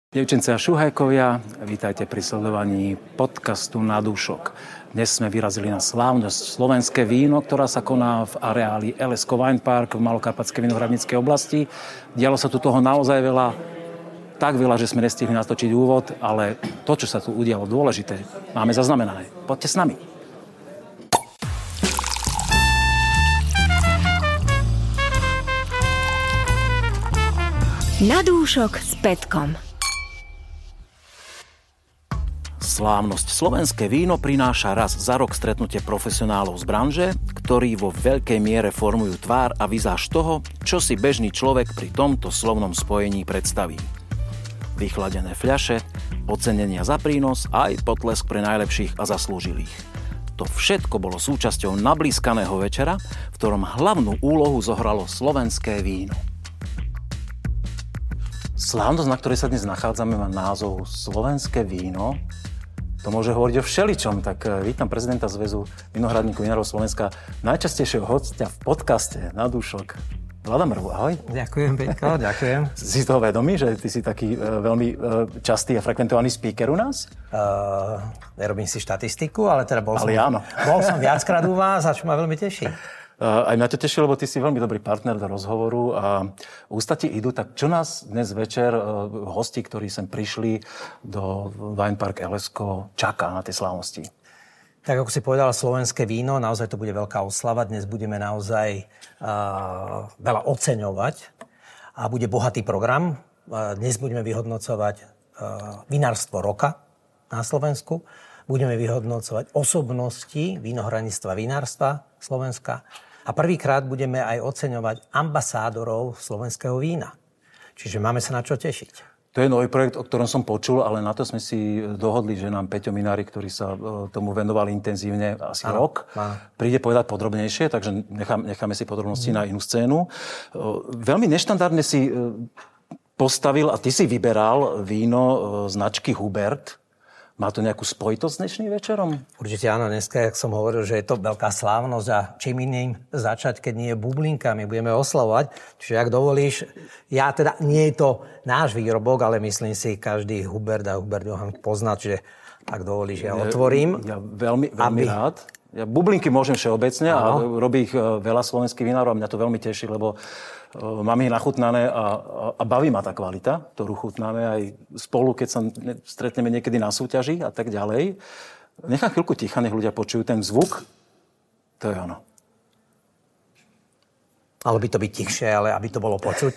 Dievčence a šuhajkovia, vítajte pri sledovaní podcastu Na dúšok. Dnes sme vyrazili na slávnosť Slovenské víno, ktorá sa koná v areáli LSK Wine Park v Malokarpatskej vinohradníckej oblasti. Dialo sa tu toho naozaj veľa, tak veľa, že sme nestihli natočiť úvod, ale to, čo sa tu udialo dôležité, máme zaznamenané. Poďte s nami. Na dúšok s Petkom. Slávnosť Slovenské víno prináša raz za rok stretnutie profesionálov z branže, ktorí vo veľkej miere formujú tvár a vizáž toho, čo si bežný človek pri tomto slovnom spojení predstaví. Vychladené fľaše, ocenenia za prínos a aj potlesk pre najlepších a zaslúžilých. To všetko bolo súčasťou nablískaného večera, v ktorom hlavnú úlohu zohralo slovenské víno. Slávnosť, na ktorej sa dnes nachádzame, má názov Slovenské víno. To môže hovoriť o všeličom, tak vítam prezidenta Zväzu vinohradníkov vinárov Slovenska, najčastejšieho hostia v podcaste Na dúšok. Vlada Mrvu, ahoj. Ďakujem, Peťko, ďakujem. Si toho vedomý, že ty si taký veľmi častý a frekventovaný speaker u nás? Nerobím si štatistiku, ale teda bol som viackrát u vás, a čo ma veľmi teší. Aj mňa to teší, lebo ty si veľmi dobrý partner do rozhovoru a ústa ti idú. Tak čo nás dnes večer hosti, ktorí sem prišli do Wine Park LSK, čaká na tej slávnosti? Tak ako si povedal, slovenské víno, naozaj to bude veľká oslava. Dnes budeme naozaj veľa oceňovať a bude bohatý program. Dnes budeme vyhodnocovať vinárstvo roka na Slovensku. Budeme vyhodnocovať osobnosti vinohradníctva, vinárstva Slovenska. A prvýkrát budeme aj oceňovať ambasádorov slovenského vína. Čiže máme sa na čo tešiť. To je nový projekt, o ktorom som počul, ale na to sme si dohodli, že nám Peťo Minári, ktorý sa tomu venoval intenzívne asi rok, príde povedať podrobnejšie, takže necháme si podrobnosti na inú scénu. Veľmi neštandardne si postavil a ty si vyberal víno značky Hubert. Má to nejakú spojitosť s dnešným večerom? Určite áno, dneska, jak som hovoril, že je to veľká slávnosť a čím iným začať, keď nie je bublinka, my budeme oslavovať. Čiže ak dovolíš, ja teda nie je to náš výrobok, ale myslím si, každý Hubert a Hubert Johann pozná, čiže ak dovolíš, ja otvorím. Ja veľmi rád. Ja bublinky môžem všeobecne a robí ich veľa slovenských vinárov a mňa to veľmi teší, lebo mám ich nachutnané a baví ma tá kvalita, ktorú chutnáme aj spolu, keď sa stretneme niekedy na súťaži a tak ďalej. Nechám chvíľku ticha, nech ľudia počujú ten zvuk. To je ono. Malo by to byť tichšie, ale aby to bolo počuť.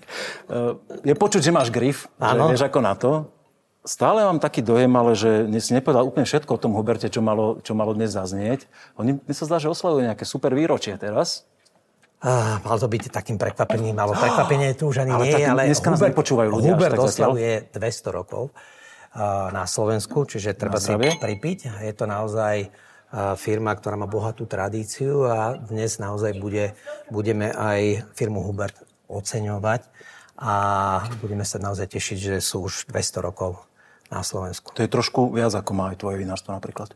Je počuť, že máš grif, že vieš ako na to. Stále mám taký dojem, ale že si nepovedal úplne všetko o tom Huberte, čo malo dnes zaznieť. Mne sa zdá, že oslavujú nejaké super výročie teraz. Mal to byť takým prekvapením, ale prekvapenie tu už ani nie je, ale dneska nás nepočúvajú ľudia. Hubert oslavuje 200 rokov na Slovensku, čiže treba si pripiť. Je to naozaj firma, ktorá má bohatú tradíciu a dnes naozaj budeme aj firmu Hubert oceňovať a budeme sa naozaj tešiť, že sú už 200 rokov na Slovensku. To je trošku viac, ako má aj tvoje vinárstvo napríklad.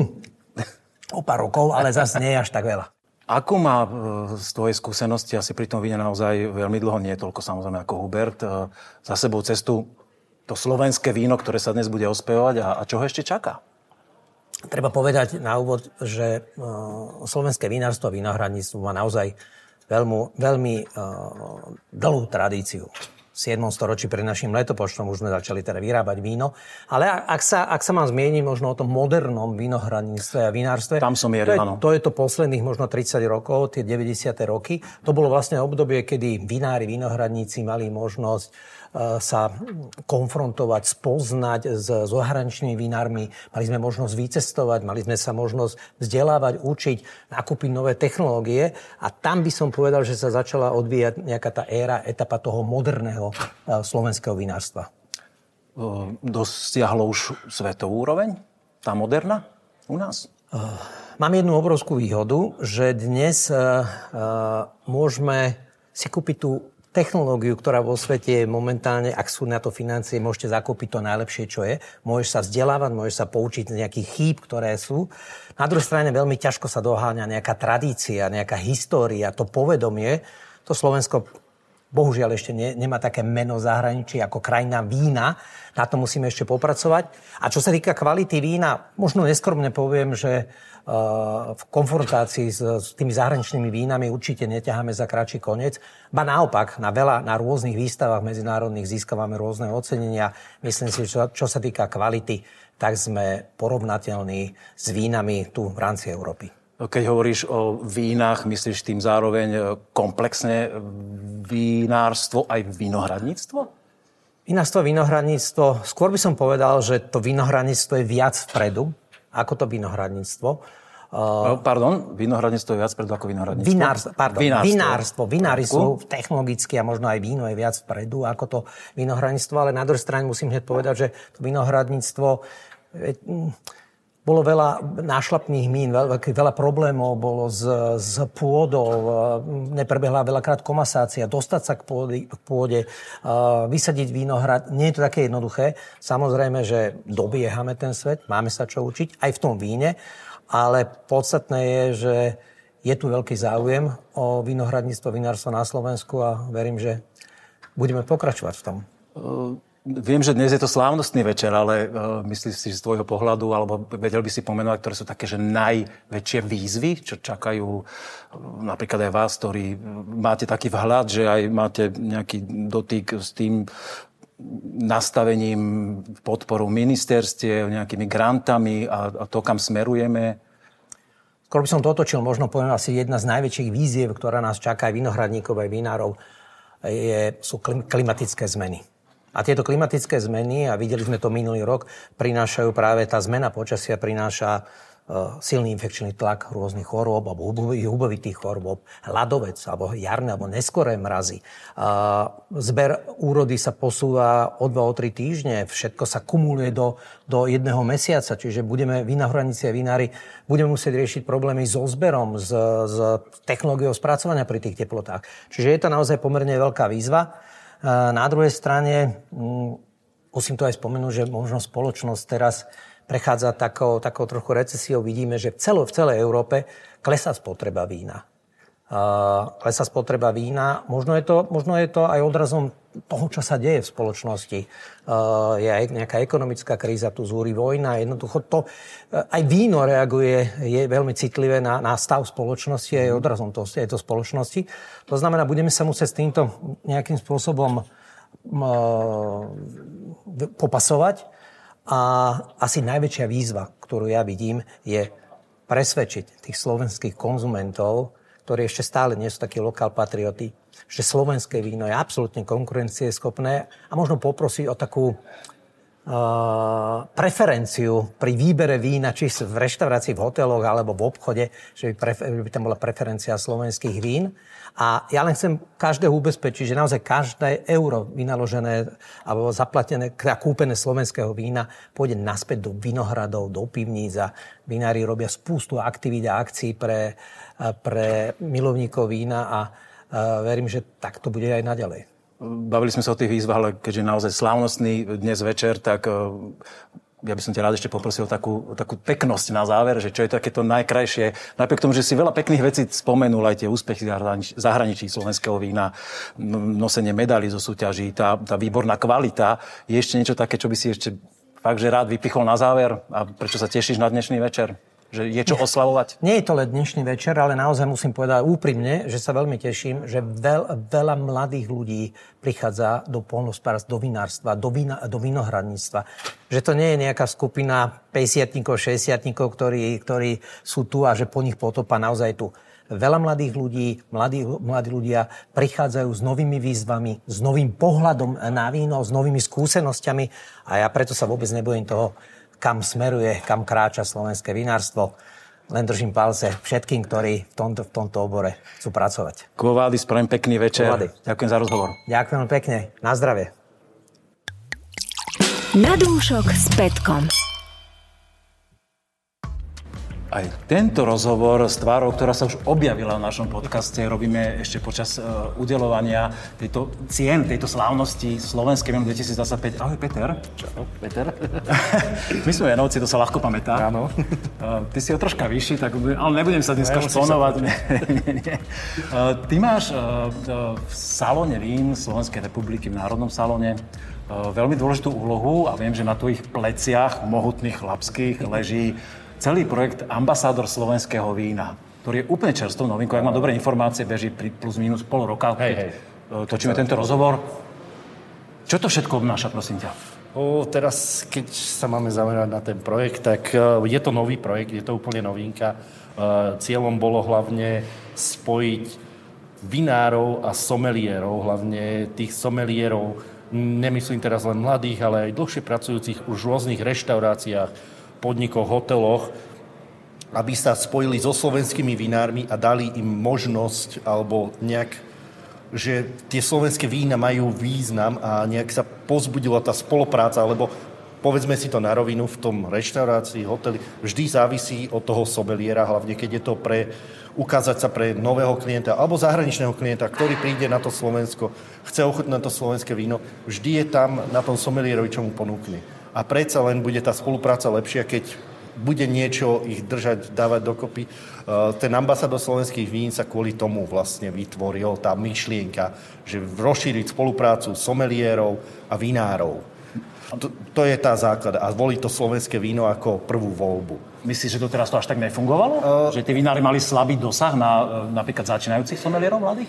O pár rokov, ale zase nie až tak veľa. Ako má z tvojej skúsenosti, asi pri tom víne naozaj veľmi dlho, nie toľko samozrejme ako Hubert, za sebou cestu to slovenské víno, ktoré sa dnes bude ospevovať a čo ho ešte čaká? Treba povedať na úvod, že slovenské vinárstvo a vinohradníctvo má naozaj veľmi dlhú tradíciu. V 7. storočí pred našim letopočtom už sme začali teda vyrábať víno. Ale ak sa mám zmieniť možno o tom modernom vinohradníctve a vinárstve, tam som áno. To je to posledných možno 30 rokov, tie 90. roky. To bolo vlastne obdobie, kedy vinári, vinohradníci mali možnosť sa konfrontovať, spoznať s zahraničnými vinármi. Mali sme možnosť vycestovať, mali sme sa možnosť vzdelávať, učiť, nakúpiť nové technológie a tam by som povedal, že sa začala odvíjať nejaká tá etapa toho moderného slovenského vinárstva. Dosiahlo už svetovú úroveň? Tá moderná u nás? Mám jednu obrovskú výhodu, že dnes môžeme si kúpiť tú technológiu, ktorá vo svete je momentálne, ak sú na to financie, môžete zakúpiť to najlepšie, čo je. Môžeš sa vzdelávať, môžeš sa poučiť z nejakých chýb, ktoré sú. Na druhej strane veľmi ťažko sa doháňa nejaká tradícia, nejaká história, to povedomie. To Slovensko bohužiaľ ešte nemá také meno zahraničí ako krajina vína. Na to musíme ešte popracovať. A čo sa týka kvality vína, možno neskromne poviem, že v konfrontácii s tými zahraničnými vínami určite neťaháme za kratší koniec. Ba naopak, na rôznych výstavách medzinárodných získavame rôzne ocenenia. Myslím si, že čo sa týka kvality, tak sme porovnateľní s vínami tu v rámci Európy. Keď hovoríš o vínach, myslíš tým zároveň komplexne vinárstvo aj vinohradníctvo? Vinárstvo, vinohradníctvo. Skôr by som povedal, že to vinohradníctvo je viac vpredu ako to vinohradníctvo. Vinohradníctvo je viac vpredu ako vinohradníctvo? Vinárstvo. Vinári sú technologicky a možno aj víno je viac vpredu ako to vinohradníctvo, ale na druhej strane musím hneď povedať, že to vinohradníctvo bolo veľa nášlapných mín, veľa problémov bolo s pôdou, neprebehla veľakrát komasácia, dostať sa k pôde, vysadiť vinohrad. Nie je to také jednoduché. Samozrejme, že dobiehame ten svet, máme sa čo učiť aj v tom víne, ale podstatné je, že je tu veľký záujem o vinohradníctvo, vinárstvo na Slovensku a verím, že budeme pokračovať v tom. Viem, že dnes je to slávnostný večer, ale myslíš si z tvojho pohľadu, alebo vedel by si pomenovať, ktoré sú také, že najväčšie výzvy, čo čakajú napríklad aj vás, ktorí máte taký vhľad, že aj máte nejaký dotyk s tým nastavením podporu ministerstiev, nejakými grantami a to, kam smerujeme? Skôr by som to otočil, možno poviem asi jedna z najväčších výziev, ktorá nás čaká aj vinohradníkov, aj vinárov, sú klimatické zmeny. A tieto klimatické zmeny, a videli sme to minulý rok, prinášajú práve tá zmena počasia, prináša silný infekčný tlak rôznych chorôb, alebo hubovitých chorôb, ľadovec, alebo jarné, alebo neskoré mrazy. Zber úrody sa posúva o 2-3 týždne, všetko sa kumuluje do jedného mesiaca, čiže budeme, vinohradníci a vinári, budeme musieť riešiť problémy so zberom, s technológiou spracovania pri tých teplotách. Čiže je to naozaj pomerne veľká výzva. Na druhej strane, musím to aj spomenúť, že možno spoločnosť teraz prechádza takou trochu recesiou. Vidíme, že v celej Európe klesá spotreba vína. Možno je to aj odrazom toho, čo sa deje v spoločnosti. Je aj nejaká ekonomická kríza, tu zúri vojna. Jednoducho to, aj víno reaguje, je veľmi citlivé na stav spoločnosti a je odrazom tejto spoločnosti. To znamená, budeme sa musieť s týmto nejakým spôsobom popasovať. A asi najväčšia výzva, ktorú ja vidím, je presvedčiť tých slovenských konzumentov, ktorí ešte stále nie sú takí lokálpatrioti, že slovenské víno je absolútne konkurencieschopné a možno poprosiť o takú preferenciu pri výbere vína, či v reštaurácii, v hoteloch alebo v obchode, že by tam bola preferencia slovenských vín. A ja len chcem každého ubezpečiť, že naozaj každé euro vynaložené alebo zaplatené a kúpené slovenského vína pôjde naspäť do vinohradov, do pivníc a vinári robia spústu aktivít a akcií pre milovníkov vína a verím, že tak to bude aj naďalej. Bavili sme sa o tých výzvach, ale keďže naozaj slávnostný dnes večer, tak ja by som ťa rád ešte poprosil takú peknosť na záver, že čo je takéto najkrajšie. Napriek tomu, že si veľa pekných vecí spomenul, aj tie úspechy zahraničí slovenského vína, nosenie medailí zo súťaží, tá výborná kvalita. Je ešte niečo také, čo by si ešte fakt, že rád vypichol na záver? A prečo sa tešíš na dnešný večer? Že je čo oslavovať? Nie je to len dnešný večer, ale naozaj musím povedať úprimne, že sa veľmi teším, že veľa mladých ľudí prichádza do poľnohospodárstva, do vinárstva, do vinohradníctva. Že to nie je nejaká skupina 50-tníkov, 60-tníkov, ktorí sú tu a že po nich potopa naozaj tu. Veľa mladých ľudí, mladí ľudia prichádzajú s novými výzvami, s novým pohľadom na víno, s novými skúsenosťami a ja preto sa vôbec nebojím toho, kam smeruje, kam kráča slovenské vinárstvo. Len držím palce všetkým, ktorí v tomto obore chcú pracovať. Quo Vadis, prajem pekný večer. Ďakujem za rozhovor. Ďakujem pekne. Na zdravie. Na dúšok s Petkom. Aj tento rozhovor s tvárou, ktorá sa už objavila v našom podcaste, robíme ešte počas udeľovania tejto slávnosti Slovenskej víno 2025. Ahoj, Peter. Čau, Peter. My sme Janovci, to sa ľahko pamätá. Áno. Ty si o troška vyšší, ale nebudem sa dneska šponovať. Nie. Ty máš v salóne vín Slovenskej republiky, v Národnom salóne, veľmi dôležitú úlohu a viem, že na tvojich pleciach mohutných chlapských leží celý projekt Ambasádor slovenského vína, ktorý je úplne čerstvou novinkou. Ak mám dobré informácie, beží plus minus pol roka, keď točíme tento rozhovor. Čo to všetko obnáša, prosím ťa? Teraz, keď sa máme zamerať na ten projekt, tak je to nový projekt, je to úplne novinka. Cieľom bolo hlavne spojiť vinárov a somelierov, hlavne tých somelierov, nemyslím teraz len mladých, ale aj dlhšie pracujúcich už v rôznych reštauráciách, podnikoch, hoteloch, aby sa spojili so slovenskými vinármi a dali im možnosť, alebo nejak, že tie slovenské vína majú význam a nejak sa pozbudila tá spolupráca, lebo povedzme si to na rovinu, v tom reštaurácii, hoteli, vždy závisí od toho someliera, hlavne keď je to ukázať sa pre nového klienta alebo zahraničného klienta, ktorý príde na to Slovensko, chce ochutnať to slovenské víno, vždy je tam na tom somelierovi, čo mu ponúkne. A predsa len bude tá spolupráca lepšia, keď bude niečo ich držať, dávať dokopy. Ten ambasádor slovenských vín sa kvôli tomu vlastne vytvoril, tá myšlienka, že rozšíriť spoluprácu somelierov a vinárov. To je tá základ. A voliť to slovenské víno ako prvú voľbu. Myslíš, že to teraz to až tak nefungovalo? Že tí vinári mali slabý dosah na napríklad začínajúcich somelierov mladých?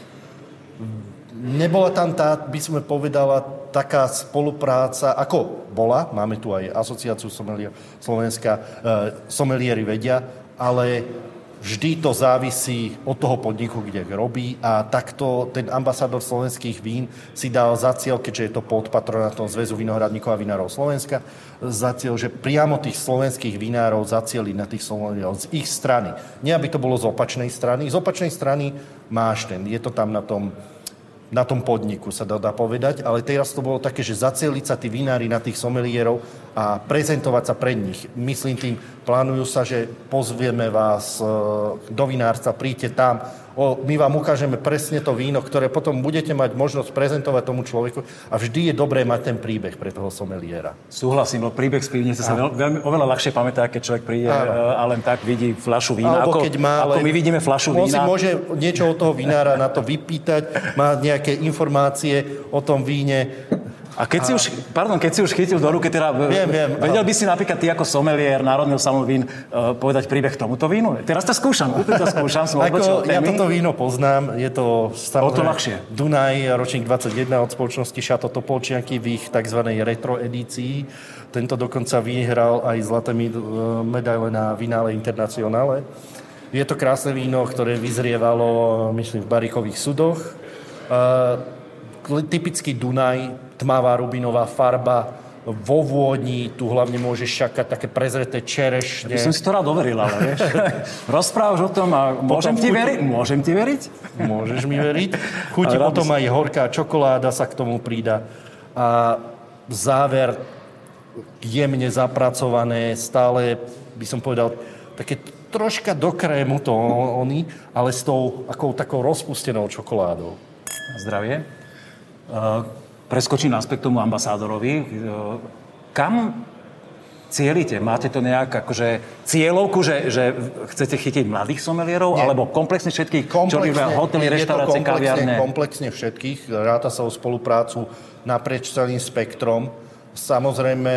Nebola tam tá, by sme povedala, taká spolupráca, ako bola, máme tu aj asociáciu Slovenska, somelieri vedia, ale vždy to závisí od toho podniku, kde robí a takto ten ambasádor slovenských vín si dal za cieľ, keďže je to pod patronátom Zväzu vinohradníkov a vinárov Slovenska, za cieľ, že priamo tých slovenských vinárov zacieliť na tých somelierov z ich strany. Nie, aby to bolo z opačnej strany. Z opačnej strany máš je to tam na tom podniku, sa dá povedať, ale teraz to bolo také, že zacieliť sa tí vinári na tých somelierov a prezentovať sa pred nich. Myslím tým, plánujú sa, že pozvieme vás do vinárstva, príďte tam, my vám ukážeme presne to víno, ktoré potom budete mať možnosť prezentovať tomu človeku a vždy je dobré mať ten príbeh pre toho someliera. Súhlasím, lebo príbeh z pivnice sa oveľa ľahšie pamätá, keď človek príde a len tak vidí fľašu vína, ako my vidíme fľašu vína. On si môže niečo od toho vinára na to vypýtať, má nejaké informácie o tom víne. A keď si už chytil do ruky, teda viem, vedel by si napríklad ty ako someliér Národného salónu vín povedať príbeh tomuto vínu? Teraz to skúšam, som odbočil témy. Ja toto víno poznám, je to ľahšie. Dunaj, ročník 21 od spoločnosti Chateau Topolčianky v ich tzv. Retro edícii. Tento dokonca vyhral aj zlaté medaile na Vinále Internacionále. Je to krásne víno, ktoré vyzrievalo, myslím, v barikových sudoch. Typický Dunaj, tmavá rubinová farba, vo vôni, tu hlavne môžeš čakať také prezreté čerešne. Ja by som si to rád overil, ale vieš. Rozprávaš o tom a môžem ti veriť? Môžeš mi veriť. Chutí potom aj horká čokoláda sa k tomu prída. A záver jemne zapracované, stále by som povedal, také troška do krému to ale s tou takou rozpustenou čokoládou. Zdravie. Preskočím naspäť k tomu ambasádorovi. Kam cielite? Máte to nejak akože cieľovku, že chcete chytiť mladých somelierov, alebo komplexne všetkých, čo robia hotely, reštaurácie, kaviarne? Komplexne všetkých. Ráta sa o spoluprácu naprieč celým spektrom. Samozrejme,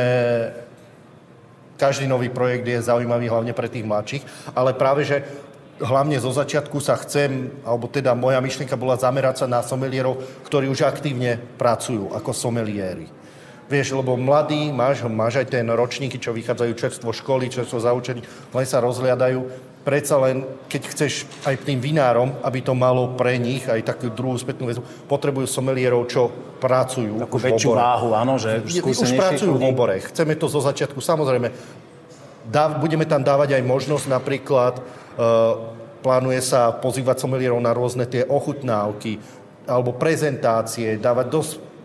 každý nový projekt je zaujímavý hlavne pre tých mladších, ale práve, že hlavne zo začiatku sa alebo teda moja myšlienka bola zamerať sa na somelierov, ktorí už aktívne pracujú ako someliéri. Vieš, lebo mladí, máš aj ten ročníky, čo vychádzajú čerstvo školy, čerstvo zaučení, len sa rozhliadajú. Predsa len, keď chceš aj tým vinárom, aby to malo pre nich aj takú druhú spätnú väzbu, potrebujú somelierov, čo pracujú. Takú väčšiu váhu, áno, že už pracujú v obore. Chceme to zo začiatku, samozrejme. Budeme tam dávať aj možnosť napríklad plánuje sa pozývať somelierov na rôzne tie ochutnávky alebo prezentácie, dávať dosť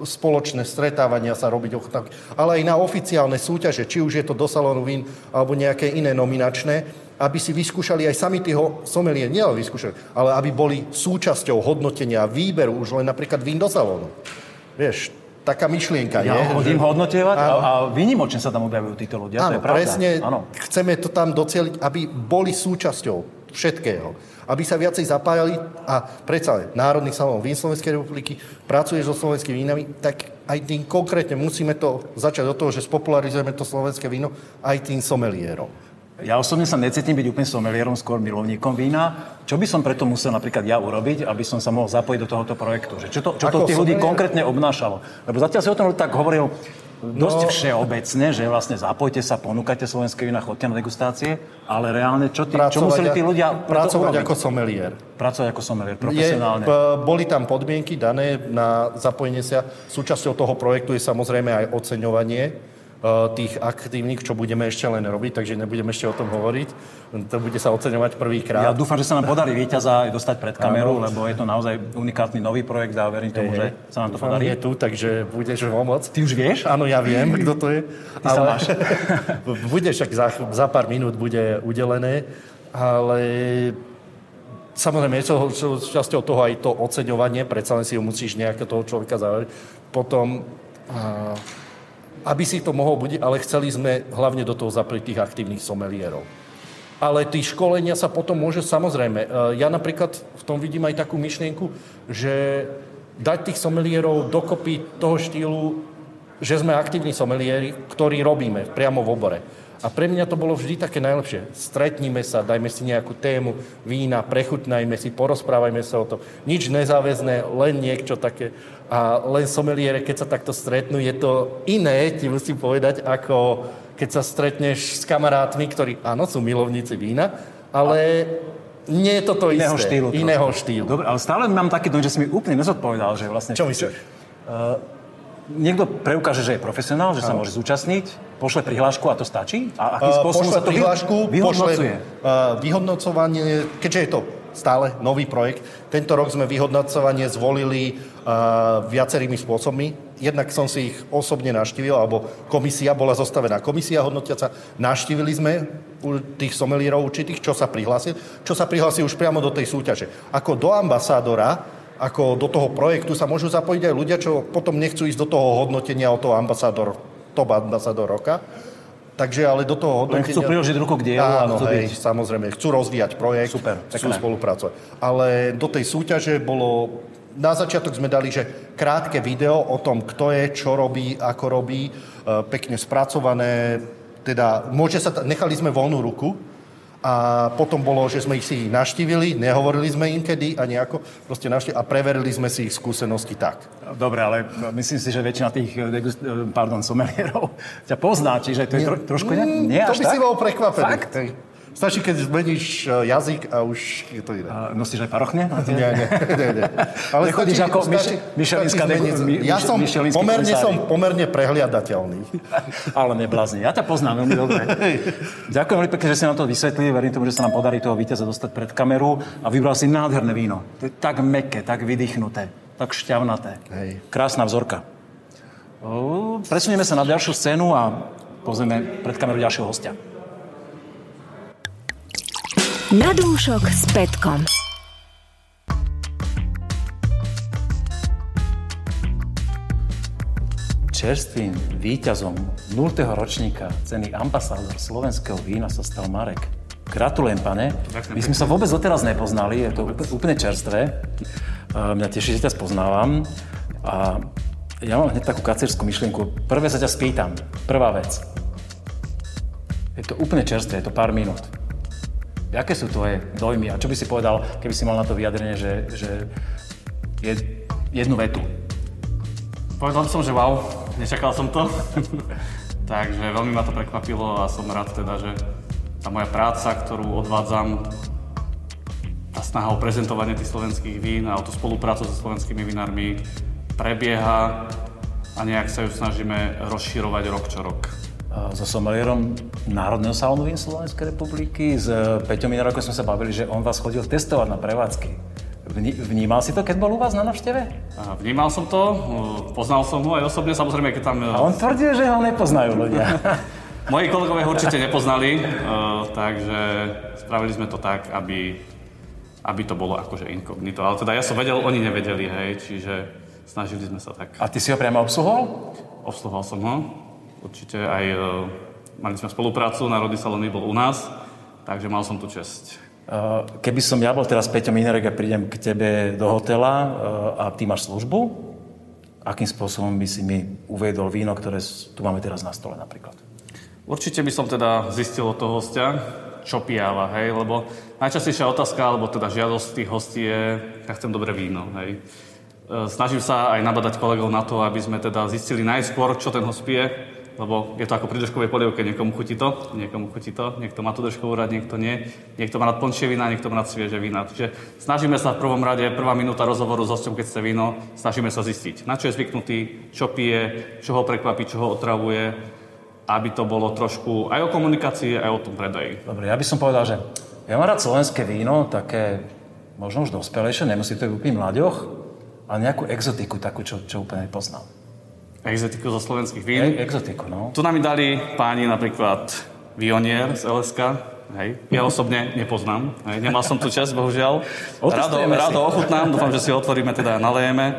spoločné stretávania sa robiť ochutnávky, ale aj na oficiálne súťaže, či už je to do salónu vín alebo nejaké iné nominačné, aby si vyskúšali aj sami tých somelier, nielen vyskúšali, ale aby boli súčasťou hodnotenia výberu už len napríklad vín do salónu. Vieš, taká myšlienka je. Ja hodím hodnotievať a výnimočne sa tam objavujú títo ľudia, áno, to je pravda. Presne, chceme to tam docieliť, aby boli súčasťou všetkého. Aby sa viacej zapájali a predsa Národný salón vín Slovenskej republiky, pracuješ so slovenskými vínami, tak aj tým konkrétne musíme to začať od toho, že spopularizujeme to slovenské víno aj tým somelierom. Ja osobne sa necítim byť úplne somelierom, skôr milovníkom vína. Čo by som preto musel napríklad ja urobiť, aby som sa mohol zapojiť do tohoto projektu? Že čo to tých ľudí konkrétne obnášalo? Lebo zatiaľ si o tom tak hovoril dosť všeobecne, že vlastne zapojte sa, ponúkajte slovenské vína, chodte na degustácie, ale reálne čo museli tí ľudia pracovať ako somelier. Pracovať ako somelier, profesionálne. Boli tam podmienky dané na zapojenie sa. Súčasťou toho projektu je samozrejme aj oceňovanie tých aktívnych, čo budeme ešte len robiť, takže nebudeme ešte o tom hovoriť. To bude sa oceňovať prvýkrát. Ja dúfam, že sa nám podarí víťaza aj dostať pred kameru, lebo je to naozaj unikátny nový projekt a verím tomu, že sa nám to podarí. Je tu, takže budeš pomôcť. Ty už vieš? Áno, ja viem, kto to je. Ty sa máš. Budeš, ak za pár minút bude udelené, ale samozrejme je časťou toho aj to oceňovanie, predsa len si ho musíš nejako toho človeka zaujať. Potom aby si to mohol budiť, ale chceli sme hlavne do toho zapojiť tých aktívnych somelierov. Ale tí školenia sa potom môže samozrejme. Ja napríklad v tom vidím aj takú myšlienku, že dať tých somelierov dokopy toho štýlu, že sme aktívni somelieri, ktorí robíme priamo v obore. A pre mňa to bolo vždy také najlepšie. Stretnime sa, dajme si nejakú tému vína, prechutnajme si, porozprávajme sa o tom. Nič nezáväzné, len niečo také. A len someliere, keď sa takto stretnú, je to iné, ti musím povedať, ako keď sa stretneš s kamarátmi, ktorí, áno, sú milovníci vína, ale nie je to to isté. Iného štýlu. Dobre, ale stále mám taký dojem, že si mi úplne nezodpovedal, že vlastne... Čo myslíš? Niekto preukáže, že je profesionál, že sa môže zúčastniť, pošle prihlášku a to stačí? A akým spôsobom sa to vyhodnocuje? Vyhodnocovanie, keďže je to stále nový projekt, tento rok sme vyhodnocovanie zvolili viacerými spôsobmi. Jednak som si ich osobne navštívil, alebo komisia, bola zostavená komisia hodnotiaca. Navštívili sme tých somelierov určitých, čo sa prihlásil už priamo do tej súťaže. Ako do ambasádora, ako do toho projektu sa môžu zapojiť aj ľudia, čo potom nechcú ísť do toho hodnotenia o toho top ambasádor roka. Takže ale do toho hodnotenia... Chcú priložiť ruku k dielu. Áno, samozrejme. Chcú rozvíjať projekt, chcú spolupracovať. Ale do tej súťaže bolo... Na začiatok sme dali, že krátke video o tom, kto je, čo robí, ako robí, pekne spracované. Teda nechali sme voľnú ruku. A potom bolo, že sme ich navštívili, nehovorili sme im kedy a nejako, proste navštívili a preverili sme si ich skúsenosti tak. Dobre, ale myslím si, že väčšina tých somelierov ťa pozná, čiže to je trošku nie až tak? To by si bol prekvapený. Fakt? Stačí, keď zmeníš jazyk a už je to iné. Nosíš aj parochne? Nie. Ale chodíš ako Michelinská Ja som pomerne prehliadateľný. Ale neblázni. Ja ťa poznám veľmi dobre. Ďakujem veľmi pekne, že si nám to vysvetlili. Verím tomu, že sa nám podarí toho víťaza dostať pred kameru a vybral si nádherné víno. To je tak mäkké, tak vydýchnuté, tak šťavnaté. Krásna vzorka. Presunieme sa na ďalšiu scénu a pozrieme pred kameru ďalšieho hostia. Na dúšok s Petkom. Čerstvým víťazom 0. ročníka ceny Ambasádor slovenského vína sa stal Marek. Gratulujem, pane. My sme sa vôbec doteraz nepoznali, je to úplne čerstvé. Mňa teší, že ťa spoznávam. A ja mám hneď takú kacírskú myšlienku. Prvé sa ťa spýtam. Prvá vec. Je to úplne čerstvé, je to pár minút. Aké sú tvoje dojmy a čo by si povedal, keby si mal na to vyjadrenie, že je jednu vetu? Povedal som, že wow, nečakal som to. Takže veľmi ma to prekvapilo a som rád teda, že tá moja práca, ktorú odvádzam, tá snaha o prezentovanie tých slovenských vín a o tú spoluprácu so slovenskými vinármi prebieha a nejak sa ju snažíme rozširovať rok čo rok. So somelierom Národného salónu vín Slovenskej republiky, s Peťom Minarokom sme sa bavili, že on vás chodil testovať na prevádzky. Vnímal si to, keď bol u vás na návšteve? Vnímal som to, poznal som ho aj osobne, samozrejme, keď tam... A on tvrdil, že ho nepoznajú ľudia. Moji kolegovia ho určite nepoznali, takže spravili sme to tak, aby to bolo akože inkognito. Ale teda ja som vedel, oni nevedeli, hej, čiže snažili sme sa tak. A ty si ho priamo obsluhoval? Obsluhoval som ho, určite aj mali sme spoluprácu, Národný salón bol u nás, takže mal som tu česť. Keby som ja bol teraz Peťo Minerek a prídem k tebe do hotela a ty máš službu, akým spôsobom by si mi uviedol víno, ktoré tu máme teraz na stole napríklad? Určite by som teda zistil od toho hostia, čo pijava, hej, lebo najčastejšia otázka, alebo teda žiadosť tých hostí je, ja chcem dobré víno, hej. Snažím sa aj nabadať kolegov na to, aby sme teda zistili najskôr, čo ten host pije, lebo je to ako pri držkovej polievke, niekomu chutí to, niekto má tu držkovú rád, niekto nie, niekto má rád plnšie vína, niekto má rád svieže vína. Čiže snažíme sa v prvom rade, prvá minúta rozhovoru s hosťom, keď chce víno, snažíme sa zistiť, na čo je zvyknutý, čo pije, čo ho prekvapí, čo ho otravuje, aby to bolo trošku aj o komunikácii, aj o tom predaji. Dobre, ja by som povedal, že ja mám rád slovenské víno, také možno už dospelejšie, nemusí to byť úplne mlaďoch, ale nejakú exotiku, takú, čo úplne nepoznám. Exotiku zo slovenských vín? Exotiku, no. Tu nám dali páni napríklad Vionier z LSK. Hej. Ja osobne nepoznám. Hej. Nemal som tu časť, bohužiaľ. Rado ochutnám, dúfam, že si ho otvoríme, teda nalejeme.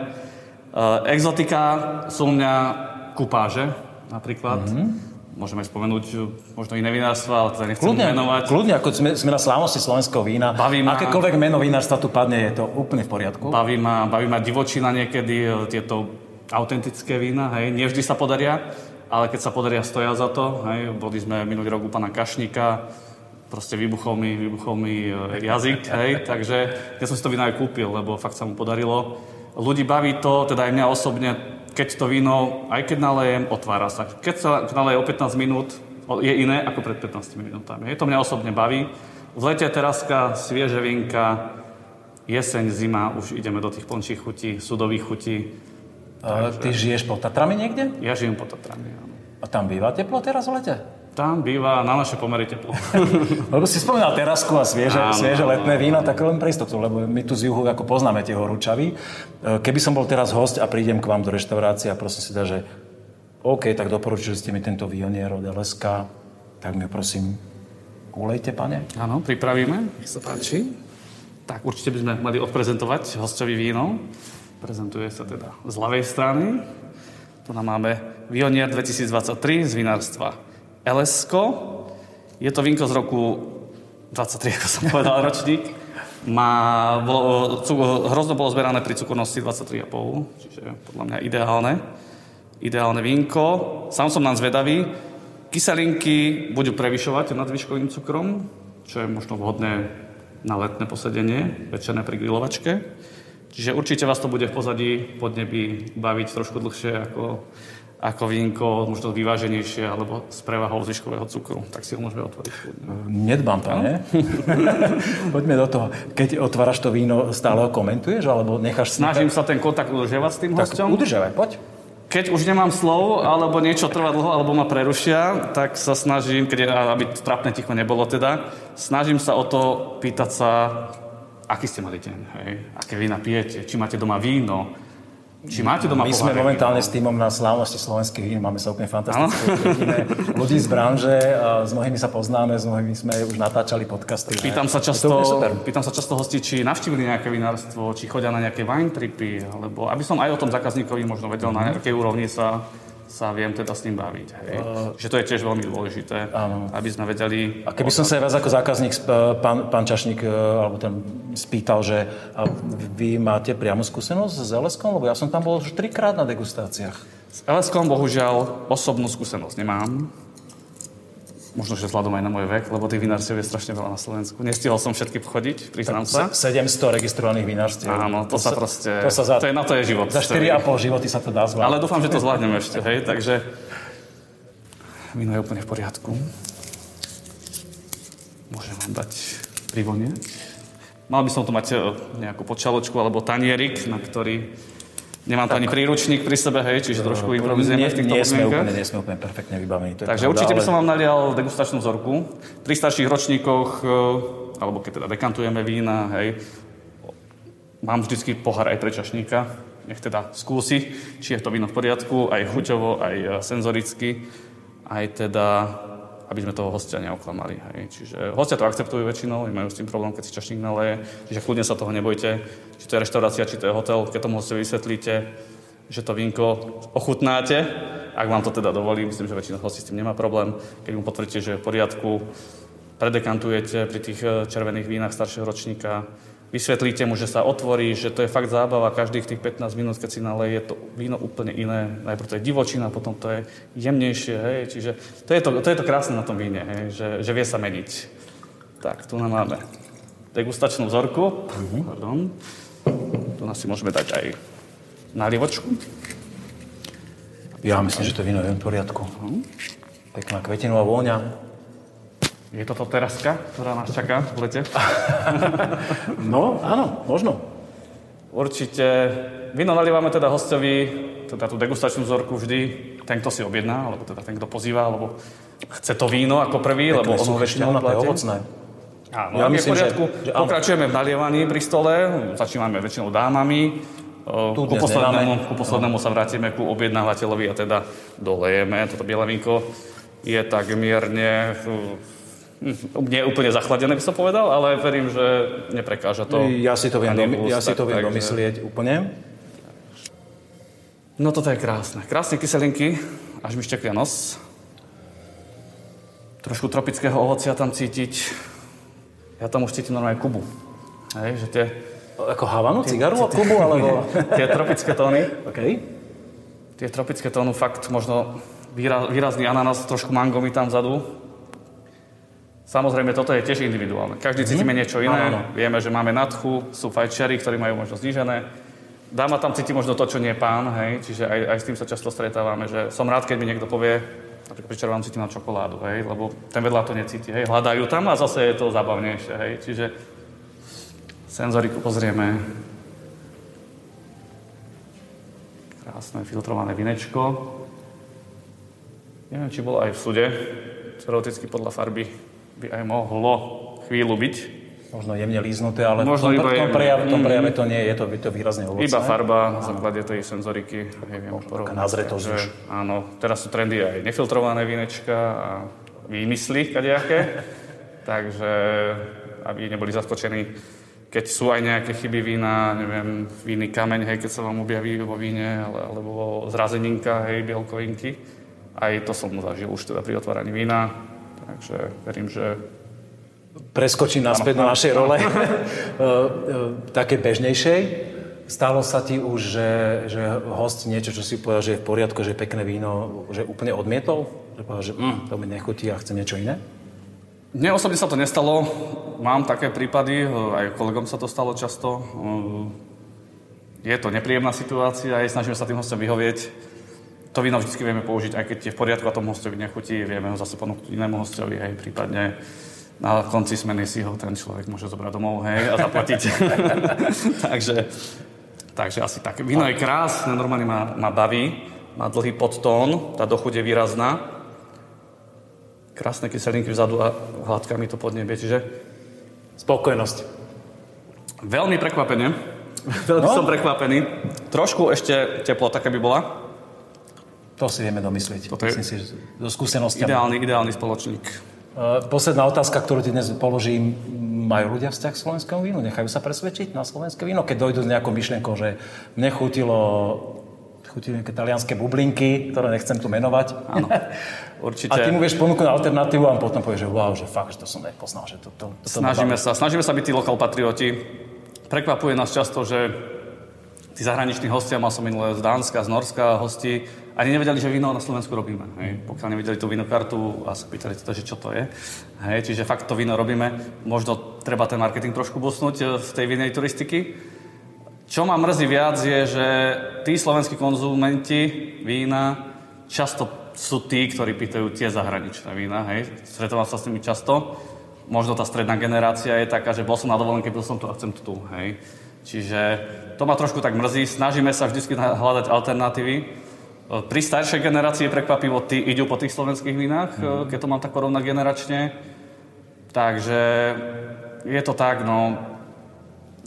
Exotika sú u mňa kupáže, napríklad. Môžeme spomenúť možno iné vinárstva, ale teda nechcem menovať. Kľudne, ako sme na slávnosti slovenského vína. Akékoľvek meno vinárstva tu padne, je to úplne v poriadku. Baví ma divočina niekedy, tieto autentické vína, hej, nie vždy sa podaria, ale keď sa podaria, stoja za to, hej, boli sme minulý rok u pána Kašníka, proste vybuchol mi jazyk, hej, takže ja som si to víno aj kúpil, lebo fakt sa mu podarilo. Ľudí baví to, teda aj mňa osobne, keď to víno, aj keď nalejem, otvára sa. Keď sa naleje o 15 minút, je iné ako pred 15 minútami. To mňa osobne baví. V lete teraska, svieže vínka, jeseň, zima, už ideme do tých plnších chutí, sudových chutí. Ty žiješ pod Tatrami niekde? Ja žijem pod Tatrami, áno. A tam býva teplo teraz v lete? Tam býva na naše pomery teplo. Lebo si spomínal terasku a svieže letné víno, tak len pre istotu, lebo my tu z juhu ako poznáme tie horúčavy. Keby som bol teraz hosť a prídem k vám do reštaurácie a prosím si dať, že OK, tak doporučili ste mi tento Vionier od LSK, tak mi prosím ulejte, pane. Áno, pripravíme, nech sa páči. Tak určite by sme mali odprezentovať hosťovi víno. Prezentuje sa teda z ľavej strany. Tu nám máme Vionier 2023 z vinárstva LSko. Je to vínko z roku 23, ako som povedal, ročník. Hrozno bolo zberané pri cukornosti 23,5, čiže podľa mňa ideálne vínko. Sám som nám zvedavý. Kyselinky budú prevyšovať nad zvyškovým cukrom, čo je možno vhodné na letné posedenie, večerné pri grilovačke. Čiže určite vás to bude v pozadí podnebí baviť trošku dlhšie ako vínko, možno vyváženejšie, alebo s prevahou zvyškového cukru. Tak si ho môžeme otvoriť. Nedbám to, nie? Poďme do toho. Keď otváraš to víno, stále ho komentuješ, alebo necháš si... Snažím sa ten kontakt udržiavať s tým hosťom. Tak udržiavaj, poď. Keď už nemám slov, alebo niečo trvá dlho, alebo ma prerušia, tak sa snažím, aby trápne ticho nebolo teda, snažím sa o to pýtať sa, aký ste mali deň, hej? Aké vína pijete, či máte doma víno, či máte doma My sme momentálne s týmom na slávnosti slovenských vín, máme sa úplne fantastické ľudí z branže, a s mnohými sa poznáme, s mnohými sme už natáčali podcasty. Pýtam sa často hostí, či navštívili nejaké vinárstvo, či chodia na nejaké wine tripy, alebo aby som aj o tom zákazníkovi možno vedel, na nejakej úrovni sa viem teda s ním baviť. Hej. Že to je tiež veľmi dôležité, aby sme vedeli... A keby som sa aj vás ako zákazník, pán Čašník, alebo ten spýtal, že vy máte priamu skúsenosť s LSkom? Lebo ja som tam bol už 3-krát na degustáciách. S LSkom bohužiaľ osobnú skúsenosť nemám. Možno, že vzhľadom aj na môj vek, lebo tých vinárstiev je strašne veľa na Slovensku. Nestihol som všetky vchodiť, priznám sa. 700 registrovaných vinárstiev. Áno, to je život. Za 4,5 životy sa to dá zvládať. Ale dúfam, že to zvládneme ešte, hej, takže víno je úplne v poriadku. Môžem vám dať privonie. Mal by som tu mať nejakú počaločku alebo tanierik, na ktorý... Nemám tu ani príručník pri sebe, hej, čiže trošku improvizujeme v týchto podmienkach. Nie sme úplne perfektne vybavení. Takže určite by som vám nalial degustačnú vzorku. Pri starších ročníkoch, alebo keď teda dekantujeme vína, hej, mám vždycky pohár aj pre čašníka, nech teda skúsi, či je to víno v poriadku, aj chuťovo, aj senzoricky, aj teda, aby sme toho hostia neoklamali. Hej. Čiže hostia to akceptujú väčšinou, majú s tým problém, keď si čašník naleje, čiže kľudne sa toho nebojte, či to je reštaurácia, či to je hotel, keď tomu hostia vysvetlíte, že to vínko ochutnáte, ak vám to teda dovolí, myslím, že väčšina hostí s tým nemá problém, keď mu potvrdíte, že je v poriadku, predekantujete pri tých červených vínach staršieho ročníka, vysvetlíte mu, že sa otvorí, že to je fakt zábava, každých tých 15 minút, keď si naleje, je to víno úplne iné. Najprv to je divočina, potom to je jemnejšie, hej, čiže to je to krásne na tom víne, hej, že vie sa meniť. Tak, tu nám máme degustačnú vzorku, pardon, tu nás si môžeme dať aj nálievočku. Ja myslím, že to víno je v poriadku. Pekná kvetinová vôňa. Je toto teraska, ktorá nás čaká v lete? No, áno, možno. Určite. Víno nalievame teda hostovi, teda tú degustačnú vzorku vždy, ten, kto si objedná, alebo teda ten, kto pozýva, alebo chce to víno ako prvý, pekné, lebo ono väčšinou platí. Ovocné. Áno, ja myslím, v poriadku. že Pokračujeme v nalievaní pri stole, začíname väčšinou dámami. Ku poslednému sa vrátime ku objednávateľovi a teda dolejeme. Toto biele vínko je tak mierne, nie úplne zachladené, by som povedal, ale verím, že neprekáža to. Ja si to viem domyslieť úplne. No toto je krásne. Krásne kyselinky, až mi šteklia nos. Trošku tropického ovocia tam cítiť. Ja tam už cítim normálne Kubu. Hej, že tie... Ako Havanu, cigaru a Kubu, alebo... Tie tropické tóny. Okay. Tie tropické tóny, fakt možno výrazný ananas, trošku mango mi tam vzadu. Samozrejme, toto je tiež individuálne. Každý cítime niečo iné. Vieme, že máme nadchu, sú fajčiari, ktorí majú možno znížené. Dáma tam cíti možno to, čo nie pán, hej. Čiže aj s tým sa často stretávame, že som rád, keď mi niekto povie, napríklad pri červenom cítim na čokoládu, hej, lebo ten vedľa to necíti, hej. Hľadajú tam a zase je to zábavnejšie, hej. Čiže senzoriku pozrieme. Krásne filtrované vinečko. Neviem, či bolo aj v sude. Teoreticky podľa farby by aj mohlo chvíľu byť. Možno jemne líznuté, ale možno v tom prejave to nie je, to výrazne ovocné. Iba farba na základe tej senzoriky. Taká názretosť už. Áno, teraz sú trendy aj nefiltrované vínečka a výmysly kadejaké. Takže, aby neboli zaskočení, keď sú aj nejaké chyby vína, neviem, víny kameň, hej, keď sa vám objaví vo víne, alebo zrazeninka, hej, bielkovinky. Aj to som zažil už teda pri otváraní vína. Takže verím, že... Preskočím naspäť do našej role. Také bežnejšej. Stalo sa ti už, že host niečo, čo si povedal, že je v poriadku, že je pekné víno, že úplne odmietol? Že povedal, že to mi nechutí a chce niečo iné? Mne osobne sa to nestalo. Mám také prípady, aj kolegom sa to stalo často. Je to nepríjemná situácia, aj snažíme sa tým hostom vyhovieť. To víno vždy vieme použiť, aj keď je v poriadku a tomu hostovi nechutí, vieme ho zase ponúknuť inému hostovi, hej, prípadne na konci smeny si ho ten človek môže zobrať domov, hej, a zaplatiť. takže asi tak. Víno je krásne, normálne ma baví, má dlhý podtón, tá dochuť je výrazná. Krásne kyselinky vzadu a hladká mi to podnebie, čiže... Spokojnosť. Veľmi prekvapene. Veľmi som prekvapený. Trošku ešte teplota, keby bola. To si vieme domyslieť. Myslím si, že so skúsenostiami. Ideálny spoločník. Posledná otázka, ktorú ti dnes položím. Majú ľudia vzťah k slovenskému vínu? Nechajú sa presvedčiť na slovenské víno? Keď dojdú s nejakou myšlienkou, že mne chutili nejaké talianské bublinky, ktoré nechcem tu menovať. Áno, určite. A ty mu vieš ponúknuť alternatívu a potom povieš, že wow, že fakt, že to som nepoznal. Že to snažíme sa byť tí lokal patrioti. Prekvapuje nás často, že tí zahraniční hostia, mal som minulé z Dánska, z Norska hosti, ani nevedeli, že víno na Slovensku robíme. Hej. Pokiaľ nevideli tú vínokartu a sa pýtali teda, že čo to je. Hej. Čiže fakt to víno robíme. Možno treba ten marketing trošku busnúť v tej vínej turistiky. Čo ma mrzí viac je, že tí slovenskí konzumenti vína často sú tí, ktorí pýtajú tie zahraničné vína. Hej. Stretávam sa s nimi často. Možno tá stredná generácia je taká, že bol som na dovolenke, byl som tu a chcem tu. Hej. Čiže to ma trošku tak mrzí. Snažíme sa vždy hľadať alternatívy. Pri staršej generácii prekvapivo idú po tých slovenských vínach, keď to mám tak porovnať generačne. Takže je to tak, no...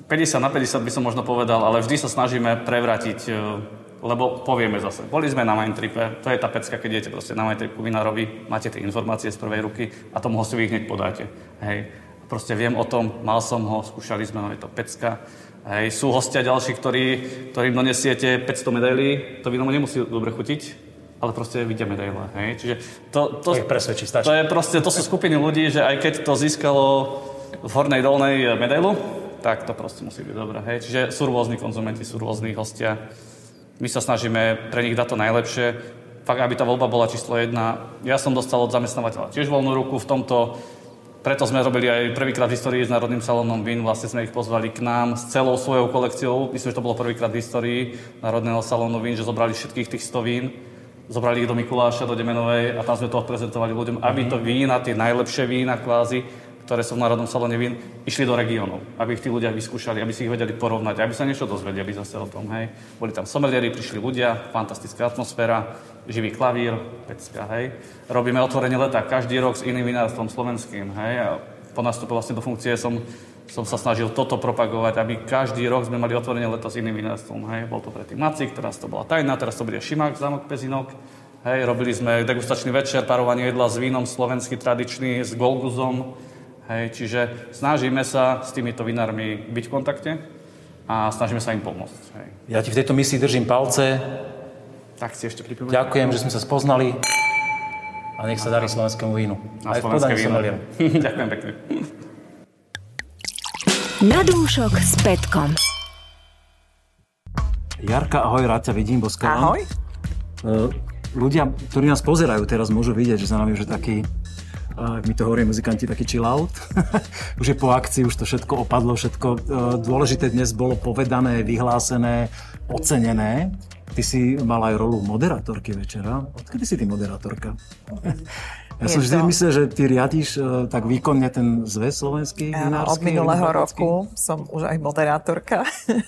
50/50 by som možno povedal, ale vždy sa snažíme prevrátiť, lebo povieme zase. Boli sme na Mindtripe, to je tá pecka, keď idete proste na Mindtripu vinárovi, máte tie informácie z prvej ruky a tomu hostovi ich hneď podáte. Hej. Proste viem o tom, mal som ho, skúšali sme ho, je to pecka. Hej. Sú hostia ďalší, ktorým donesiete 500 medailí, to víno nemusí dobre chutiť, ale proste vidia medaile. Hej. Čiže to ich presvedčí, stačí. To sú skupiny ľudí, že aj keď to získalo v hornej dolnej medailu, tak to proste musí byť dobré. Hej. Čiže sú rôzni konzumenti, sú rôzni hostia. My sa snažíme pre nich dať to najlepšie, fakt, aby tá voľba bola číslo 1. Ja som dostal od zamestnávateľa tiež voľnú ruku v tomto, preto sme robili aj prvýkrát v histórii s Národným salónom vín, vlastne sme ich pozvali k nám s celou svojou kolekciou. Myslím, že to bolo prvýkrát v histórii Národného salónu vín, že zobrali všetkých tých 100 vín, zobrali ich do Mikuláša, do Demenovej a tam sme to prezentovali ľuďom, aby to vína, tie najlepšie vína kvázi, ktoré sú v Národnom salóne vín, išli do regiónov, aby ich tí ľudia vyskúšali, aby si ich vedeli porovnať, aby sa niečo dozvedeli zase o tom, hej. Boli tam somelieri, prišli ľudia, fantastická atmosféra, živý klavír, pecka, hej. Robíme otvorenie leta každý rok s iným vinárstvom slovenským, hej. A po nástupe vlastne do funkcie som sa snažil toto propagovať, aby každý rok sme mali otvorenie leta s iným vinárstvom, hej. Bol to predtým Macik, teraz to bola Tajná, teraz to bude Šimák, Zámok Pezinok. Hej, robili sme degustačný večer, parovanie jedla s vínom slovenský tradičný, s golguzom. Hej, čiže snažíme sa s týmito vinármi byť v kontakte a snažíme sa im pomôcť. Hej. Ja ti v tejto misii držím palce. Tak si ešte pripomeniem. Ďakujem, že sme sa spoznali a nech sa darí slovenskému vínu. Na slovenské víno. Ďakujem pekne. Na dúšok s Petkom. Jarka, ahoj, rád ťa vidím, boskávam. Ahoj. Ľudia, ktorí nás pozerajú teraz, môžu vidieť, že za nami už je taký, my to hovoríme muzikanti, taký chill out. Už je po akcii, už to všetko opadlo, všetko dôležité dnes bolo povedané, vyhlásené, ocenené. Ty si mala aj rolu moderátorky večera. Odkedy si ty moderátorka? Ja som vždy myslel, že ty riadiš tak výkonne ten zväz slovenský vinársky. Od minulého roku som už aj moderátorka.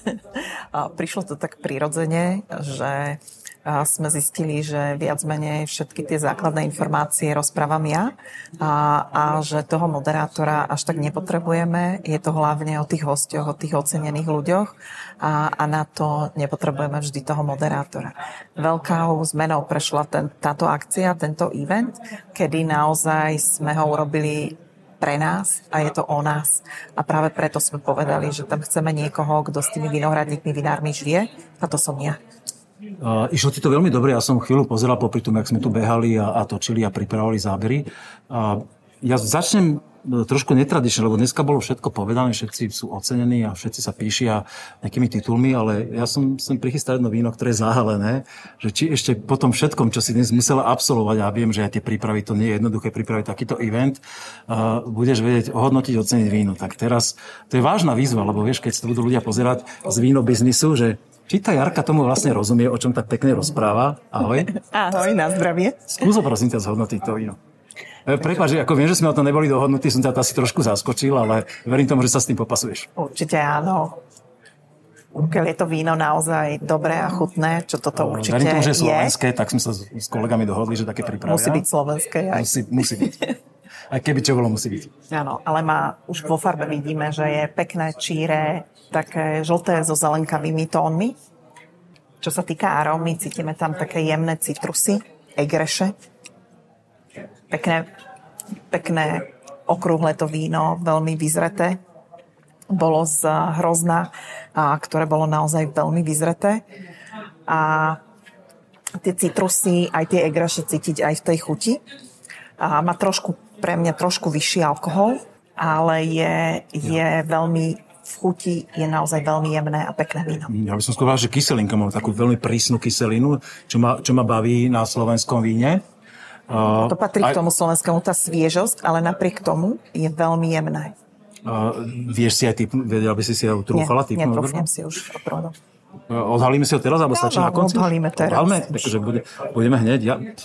A prišlo to tak prirodzene, že sme zistili, že viac menej všetky tie základné informácie rozprávam ja a že toho moderátora až tak nepotrebujeme. Je to hlavne o tých hosťoch, o tých ocenených ľuďoch a na to nepotrebujeme vždy toho moderátora. Veľkou zmenou prešla táto akcia, tento event, kedy naozaj sme ho urobili pre nás a je to o nás. A práve preto sme povedali, že tam chceme niekoho, kto s tými vinohradníkmi, vinármi žije a to som ja. Išlo ti to veľmi dobre, ja som chvíľu pozeral popri tom, jak sme tu behali a točili a pripravovali zábery. Ja začnem trošku netradične, lebo dneska bolo všetko povedané, všetci sú ocenení a všetci sa píšia nejakými titulmi, ale ja som sem prichystal jedno víno, ktoré je zahalené, že či ešte po tom všetkom, čo si dnes musela absolvovať, a viem, že aj tie prípravy, to nie je jednoduché pripraviť takýto event, budeš vedieť ohodnotiť, oceniť víno. Tak teraz, to je vážna výzva, lebo vieš, keď sa budú ľudia pozerať z vínobiznisu, že či tá Jarka tomu vlastne rozumie, o čom tak pekne rozpráva. Ahoj. Ahoj, na zdravie. Skús prosím ťa zhodnotiť to víno. Prepáč, ako viem, že sme o tom neboli dohodnutí, som ťa asi trošku zaskočil, ale verím tomu, že sa s tým popasuješ. Určite áno. Keď je to víno naozaj dobré a chutné, čo toto určite verím tomu, že je je slovenské, tak sme sa s kolegami dohodli, že také pripravia. Musí byť slovenské. Musí byť. Aj keby čo bolo, musí byť. Áno, ale už vo farbe vidíme, že je pekné, číre, také žlté so zelenkavými tónmi. Čo sa týka arómy, cítime tam také jemné citrusy, egreše. Pekné okrúhle to víno, veľmi vyzreté. Bolo z Hrozna, ktoré bolo naozaj veľmi vyzreté. A tie citrusy, aj tie egreše cítiť aj v tej chuti. A má pre mňa trošku vyšší alkohol, ale je veľmi v chuti, je naozaj veľmi jemné a pekné víno. Ja by som skôr povedal, že kyselinka má takú veľmi prísnu kyselinu, čo ma baví na slovenskom víne. To patrí k tomu slovenskému, tá sviežosť, ale napriek tomu je veľmi jemné. Vieš si aj vedela by si ho trúfala? Nie, netrúfnem si už opravdu. Odhalíme si ho teraz, alebo stačí na konci? Odhalíme teraz. Takže budeme hneď.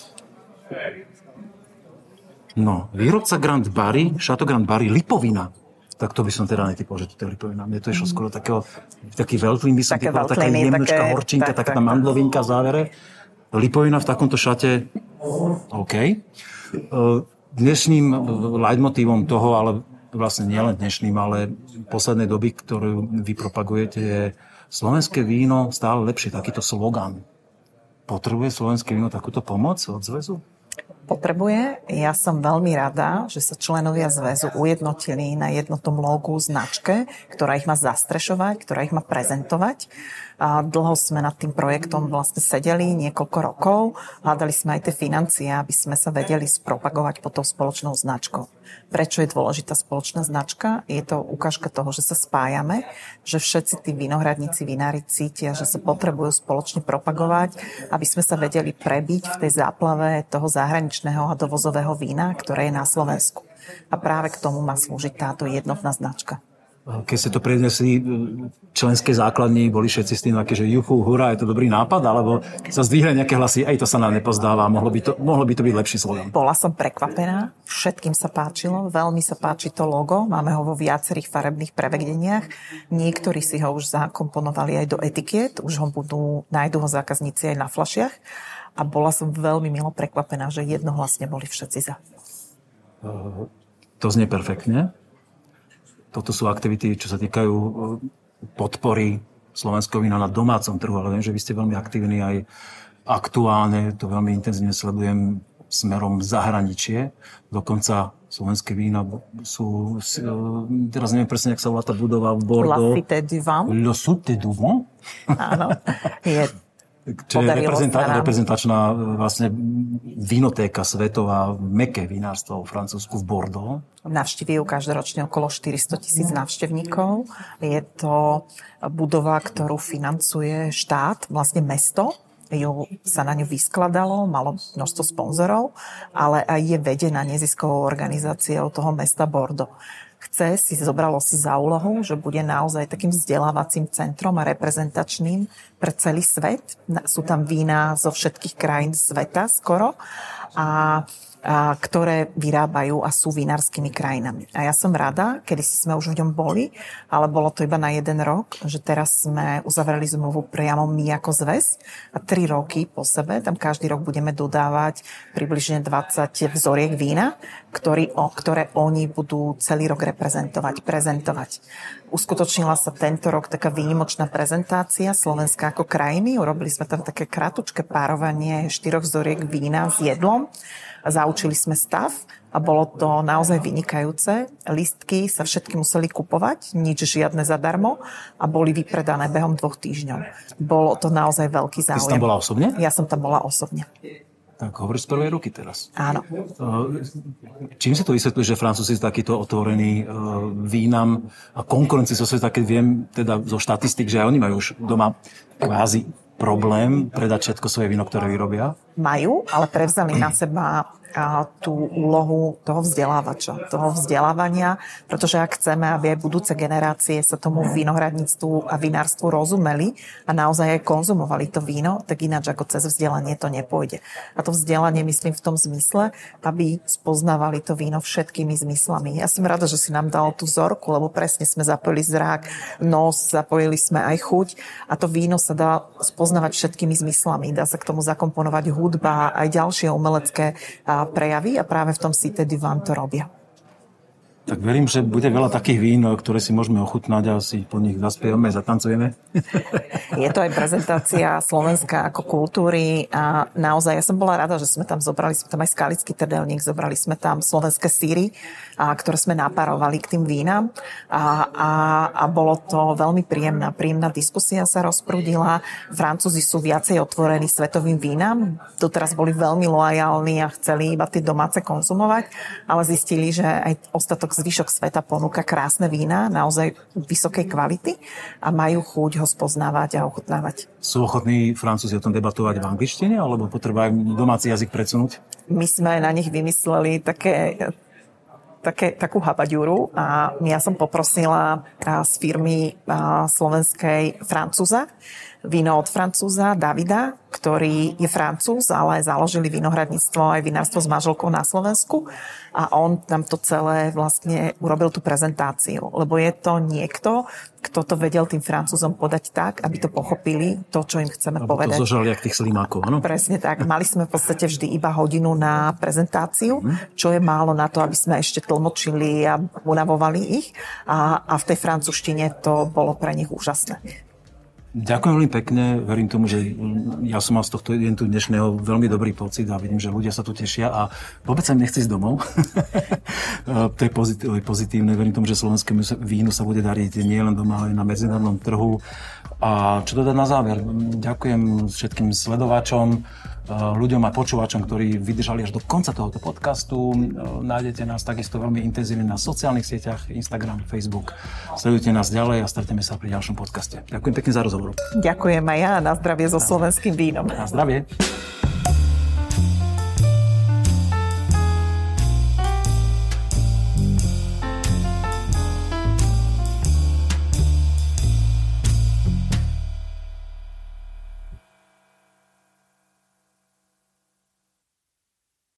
No, výrobca Grand Barry, Chateau Grand Barry, Lipovina. Tak to by som teda netypol, že to je Lipovina. Mne to išlo skoro taký veľtlín, by som typol, taká jemnučká horčinka, taká mandlovinka v závere. Lipovina v takomto šate, OK. Dnešným leitmotívom toho, ale vlastne nielen dnešným, ale poslednej doby, ktorú vy propagujete, je slovenské víno stále lepšie, takýto slogan. Potrebuje slovenské víno takúto pomoc od zväzu? Potrebuje. Ja som veľmi rada, že sa členovia zväzu ujednotili na jednotnom logu, značke, ktorá ich má zastrešovať, ktorá ich má prezentovať. A dlho sme nad tým projektom vlastne sedeli, niekoľko rokov. Hľadali sme aj tie financie, aby sme sa vedeli spropagovať pod tou spoločnou značkou. Prečo je dôležitá spoločná značka? Je to ukážka toho, že sa spájame, že všetci tí vinohradníci, vinári cítia, že sa potrebujú spoločne propagovať, aby sme sa vedeli prebiť v tej záplave toho zahraničného a dovozového vína, ktoré je na Slovensku. A práve k tomu má slúžiť táto jednotná značka. Keď ste to prednesli, členské základní boli všetci s tým také, že juhu, hurá, je to dobrý nápad, alebo sa zdvihli nejaké hlasy, aj to sa nám nepozdáva, mohlo by to byť lepší slogan. Bola som prekvapená, všetkým sa páčilo, veľmi sa páči to logo, máme ho vo viacerých farebných prevedeniach, niektorí si ho už zakomponovali aj do etikiet, už ho nájdu ho zákazníci aj na fľašiach a bola som veľmi milo prekvapená, že jednohlasne boli všetci za. To znie perfektne. Toto sú aktivity, čo sa týkajú podpory slovenského vína na domácom trhu, ale viem, že vy ste veľmi aktívni aj aktuálne, to veľmi intenzívne sledujem smerom zahraničie. Dokonca slovenské vína sú, teraz neviem presne, jak sa volá tá budova v Bordeaux. La Cité du Vin. Le Cité du Vin. Áno, je čo je reprezentačná vlastne vínotéka svetová, mäkké vinárstvo v Francúzsku v Bordeaux. Navštíví ju každoročne okolo 400 000 návštevníkov. Je to budova, ktorú financuje štát, vlastne mesto. Sa na ňu vyskladalo, malo množstvo sponzorov, ale aj je vedená neziskovou organizáciou toho mesta Bordeaux. Zobralo si za úlohu, že bude naozaj takým vzdelávacím centrom a reprezentačným pre celý svet. Sú tam vína zo všetkých krajín sveta skoro a ktoré vyrábajú a sú vinárskymi krajinami. A ja som rada, kedysi sme už v ňom boli, ale bolo to iba na 1 rok, že teraz sme uzavreli zmluvu priamo my ako zväz a 3 roky po sebe, tam každý rok budeme dodávať približne 20 vzoriek vína, ktoré oni budú celý rok prezentovať. Uskutočnila sa tento rok taká výnimočná prezentácia Slovenska ako krajiny. Urobili sme tam také kratučké párovanie 4 vzoriek vína s jedlom. Zaučili sme stav a bolo to naozaj vynikajúce. Listky sa všetky museli kupovať, nič žiadne zadarmo a boli vypredané behom 2 týždňov. Bolo to naozaj veľký záujem. Ty si tam bola osobne? Ja som tam bola osobne. Tak hovoríš z prvej ruky teraz. Áno. Čím si to vysvetľuje, že Francúzi sú takýto otvorení vínam a konkurencii so sveta, keď viem teda zo štatistik, že aj oni majú už doma kvázi problém predať všetko svoje víno, ktoré vyrobia? Majú, ale prevzali na seba tú úlohu toho vzdelávača, toho vzdelávania, pretože ak chceme, aby aj budúce generácie sa tomu vinohradníctvu a vinárstvu rozumeli a naozaj aj konzumovali to víno, tak ináč ako cez vzdelanie to nepôjde. A to vzdelanie myslím v tom zmysle, aby spoznávali to víno všetkými zmyslami. Ja som rada, že si nám dal tú vzorku, lebo presne sme zapojili zrak, nos, zapojili sme aj chuť a to víno sa dá spoznávať všetkými zmyslami. Dá sa k tomu zakomponovať hudba, aj ďalšie umelecké prejavy a práve v tom Cité du Vin to robia. Tak verím, že bude veľa takých vín, ktoré si môžeme ochutnať a si po nich zaspievame, zatancujeme. Je to aj prezentácia Slovenska ako kultúry a naozaj ja som bola rada, že sme tam aj skalický trdelník, zobrali sme tam slovenské síry, ktoré sme napárovali k tým vínam a bolo to veľmi príjemná diskusia sa rozprúdila. Francúzi sú viacej otvorení svetovým vínam, doteraz boli veľmi loajálni a chceli iba tie domáce konzumovať, ale zistili, že aj zvyšok sveta ponúka krásne vína, naozaj vysokej kvality a majú chuť ho spoznávať a ochutnávať. Sú ochotní Francúzi o tom debatovať v angličtine, alebo potrebujú domáci jazyk predsunúť? My sme na nich vymysleli takú habaďúru a ja som poprosila z firmy slovenskej Francúza, víno od Francúza Davida, ktorý je Francúz, ale založili vinohradníctvo aj vinárstvo s manželkou na Slovensku a on tam to celé vlastne urobil tú prezentáciu, lebo je to niekto, kto to vedel tým Francúzom podať tak, aby to pochopili, to, čo im chceme povedať. To zožali jak tých slimákov, áno? Presne tak. Mali sme v podstate vždy iba hodinu na prezentáciu, čo je málo na to, aby sme ešte tlmočili a unavovali ich a v tej francúzštine to bolo pre nich úžasné. Ďakujem veľmi pekne, verím tomu, že ja som mal z tohto eventu dnešného veľmi dobrý pocit a vidím, že ľudia sa tu tešia a vôbec sa im nechce ísť domov. To je pozitívne, verím tomu, že slovenskému vínu sa bude dariť nielen doma, ale aj na medzinárodnom trhu. A čo dodať na záver? Ďakujem všetkým sledovačom, ľuďom a počúvačom, ktorí vydržali až do konca tohoto podcastu. Nájdete nás takisto veľmi intenzívne na sociálnych sieťach, Instagram, Facebook. Sledujte nás ďalej a stretneme sa pri ďalšom podcaste. Ďakujem pekne za rozhovor. Ďakujem aj ja. Na zdravie so slovenským vínom. Na zdravie.